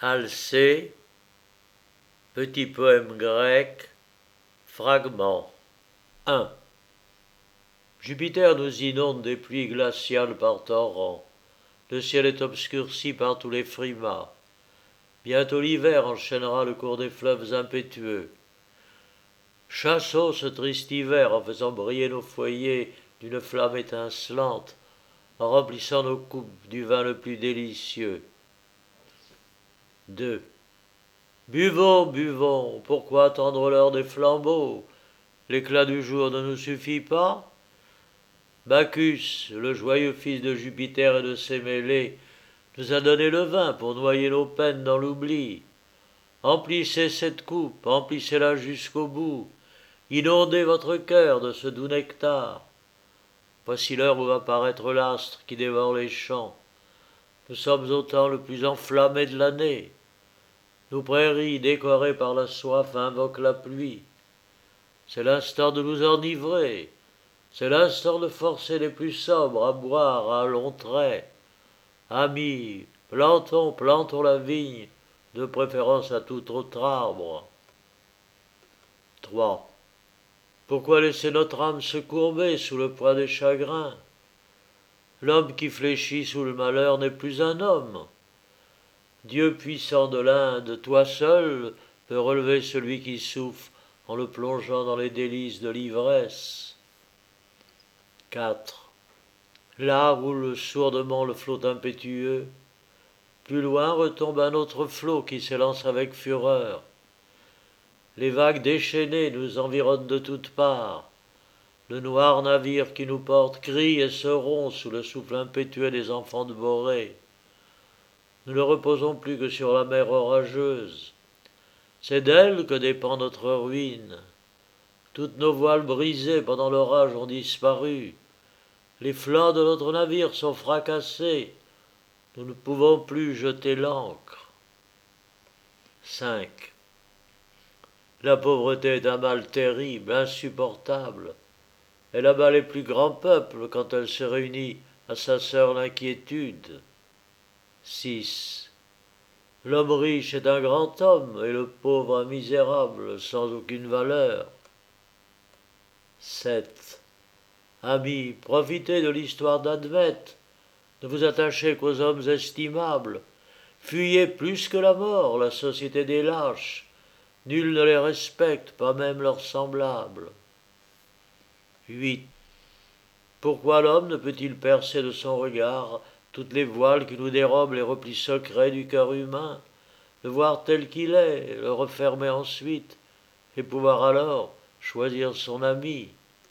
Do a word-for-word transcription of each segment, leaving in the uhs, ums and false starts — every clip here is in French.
Alcée, petit poème grec, fragment. un. Jupiter nous inonde des pluies glaciales par torrents. Le ciel est obscurci par tous les frimas. Bientôt l'hiver enchaînera le cours des fleuves impétueux. Chassons ce triste hiver en faisant briller nos foyers d'une flamme étincelante, en remplissant nos coupes du vin le plus délicieux. deux. Buvons, buvons, pourquoi attendre l'heure des flambeaux? L'éclat du jour ne nous suffit pas? Bacchus, le joyeux fils de Jupiter et de ses mêlées, nous a donné le vin pour noyer nos peines dans l'oubli. Emplissez cette coupe, emplissez-la jusqu'au bout, inondez votre cœur de ce doux nectar. Voici l'heure où va paraître l'astre qui dévore les champs. Nous sommes au temps le plus enflammé de l'année. Nos prairies décorées par la soif invoquent la pluie. C'est l'instant de nous enivrer. C'est l'instant de forcer les plus sobres à boire à longs traits. Amis, plantons, plantons la vigne, de préférence à tout autre arbre. trois. Pourquoi laisser notre âme se courber sous le poids des chagrins? L'homme qui fléchit sous le malheur n'est plus un homme. Dieu puissant de l'Inde, toi seul peux relever celui qui souffre en le plongeant dans les délices de l'ivresse. quatre. Là roule sourdement le flot impétueux. Plus loin retombe un autre flot qui s'élance avec fureur. Les vagues déchaînées nous environnent de toutes parts. Le noir navire qui nous porte crie et se rompt sous le souffle impétueux des enfants de Borée. Nous ne reposons plus que sur la mer orageuse. C'est d'elle que dépend notre ruine. Toutes nos voiles brisées pendant l'orage ont disparu. Les flancs de notre navire sont fracassés. Nous ne pouvons plus jeter l'ancre. cinq. La pauvreté est un mal terrible, insupportable. Elle abat les plus grands peuples quand elle se réunit à sa sœur l'inquiétude. six. L'homme riche est un grand homme et le pauvre un misérable sans aucune valeur. sept. Amis, profitez de l'histoire d'Admète. Ne vous attachez qu'aux hommes estimables. Fuyez plus que la mort, la société des lâches. Nul ne les respecte, pas même leurs semblables. huit. Pourquoi l'homme ne peut-il percer de son regard toutes les voiles qui nous dérobent les replis secrets du cœur humain, le voir tel qu'il est, le refermer ensuite, et pouvoir alors choisir son ami?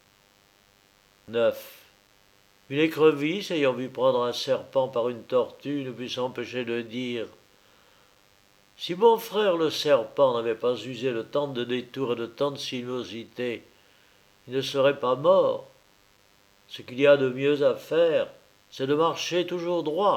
neuf. Une écrevisse ayant vu prendre un serpent par une tortue ne put s'empêcher de dire « Si mon frère le serpent n'avait pas usé de tant de détours et de tant de sinuosités, il ne serait pas mort. Ce qu'il y a de mieux à faire, c'est de marcher toujours droit. »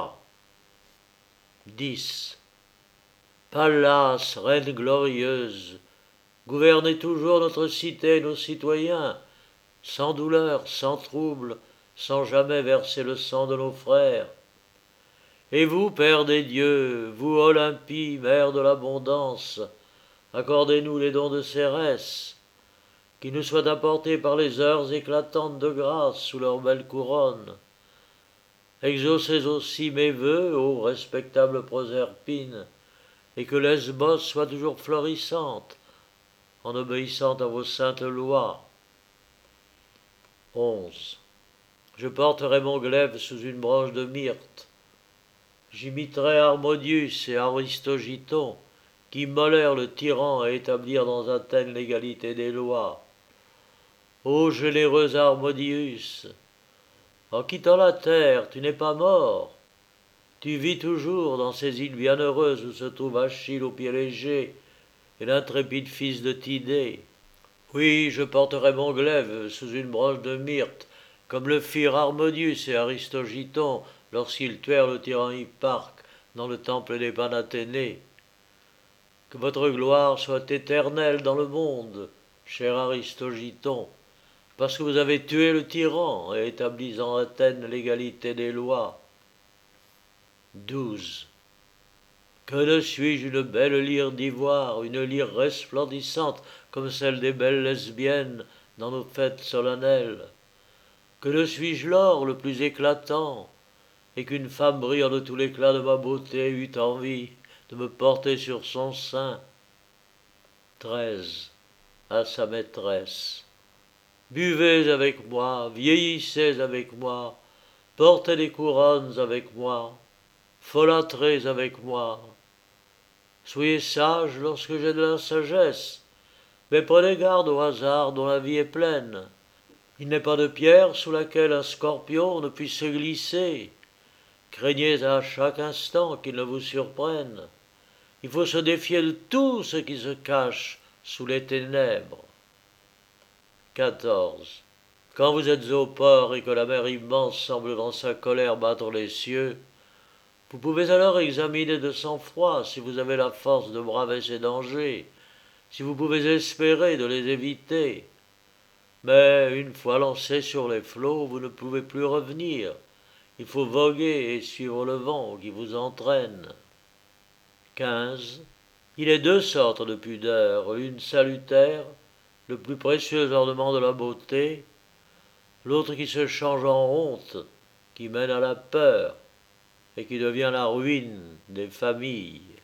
dix. Pallas, reine glorieuse, gouvernez toujours notre cité et nos citoyens, sans douleur, sans trouble, sans jamais verser le sang de nos frères. Et vous, Père des dieux, vous, Olympie, mère de l'abondance, accordez-nous les dons de Cérès, qui nous soient apportés par les heures éclatantes de grâce sous leur belle couronne. Exaucez aussi mes vœux, ô respectable Proserpine, et que Lesbos soit toujours florissante, en obéissant à vos saintes lois. onze. Je porterai mon glaive sous une branche de myrte. J'imiterai Harmodius et Aristogiton, qui mollèrent le tyran à établir dans Athènes l'égalité des lois. Ô généreux Harmodius, en quittant la terre, tu n'es pas mort. Tu vis toujours dans ces îles bienheureuses où se trouvent Achille au pied léger et l'intrépide fils de Tidée. Oui, je porterai mon glaive sous une branche de myrte, comme le firent Harmodius et Aristogiton lorsqu'ils tuèrent le tyran Hipparque dans le temple des Panathénées. Que votre gloire soit éternelle dans le monde, cher Aristogiton, parce que vous avez tué le tyran et établi en Athènes l'égalité des lois. douze. Que ne suis-je une belle lyre d'ivoire, une lyre resplendissante comme celle des belles lesbiennes dans nos fêtes solennelles? Que ne suis-je l'or le plus éclatant, et qu'une femme brillant de tout l'éclat de ma beauté eut envie de me porter sur son sein? Treize. À sa maîtresse. Buvez avec moi, vieillissez avec moi, portez des couronnes avec moi, folâtrez avec moi. Soyez sage lorsque j'ai de la sagesse, mais prenez garde au hasard dont la vie est pleine. Il n'est pas de pierre sous laquelle un scorpion ne puisse se glisser. Craignez à chaque instant qu'il ne vous surprenne. Il faut se défier de tout ce qui se cache sous les ténèbres. quatorze. Quand vous êtes au port et que la mer immense semble dans sa colère battre les cieux, vous pouvez alors examiner de sang-froid si vous avez la force de braver ces dangers, si vous pouvez espérer de les éviter. Mais une fois lancé sur les flots, vous ne pouvez plus revenir. Il faut voguer et suivre le vent qui vous entraîne. quinze. Il est deux sortes de pudeur, une salutaire, le plus précieux ornement de la beauté, l'autre qui se change en honte, qui mène à la peur et qui devient la ruine des familles.